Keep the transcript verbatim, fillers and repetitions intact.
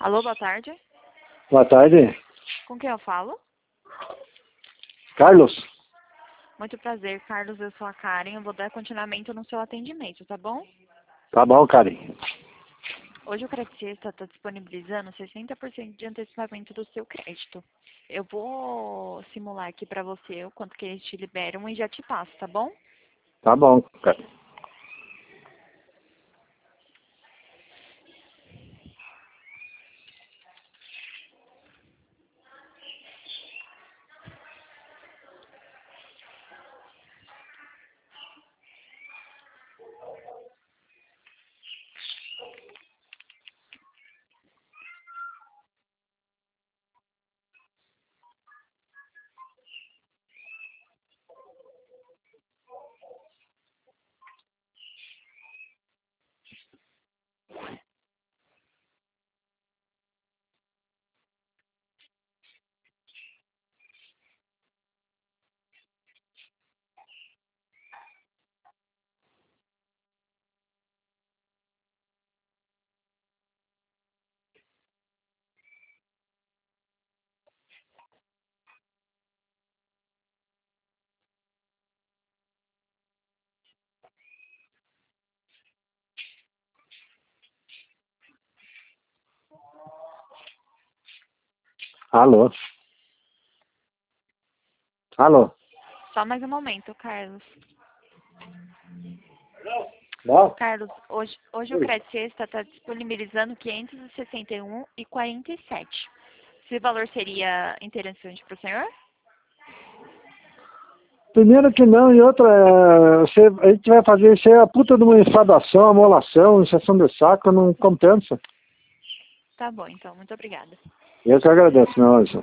Alô, boa tarde. Boa tarde. Com quem eu falo? Carlos? Muito prazer, Carlos. Eu sou a Karen. Eu vou dar continuamento no seu atendimento, tá bom? Tá bom, Karen. Hoje o Credicesta está disponibilizando sessenta por cento de antecipamento do seu crédito. Eu vou simular aqui para você o quanto que eles te liberam e já te passo, tá bom? Tá bom, Karen. Alô? Alô? Só mais um momento, Carlos. Não? Carlos, hoje, hoje o Oi. Credicesta está disponibilizando quinhentos e sessenta e um e quarenta e sete. Esse valor seria interessante para o senhor? Primeiro que não, e outra, é, você, a gente vai fazer isso aí, a puta de uma enfadação, amolação, injeção de saco, não compensa. Tá bom, então. Muito obrigada. Eu que agradeço, meu anjo.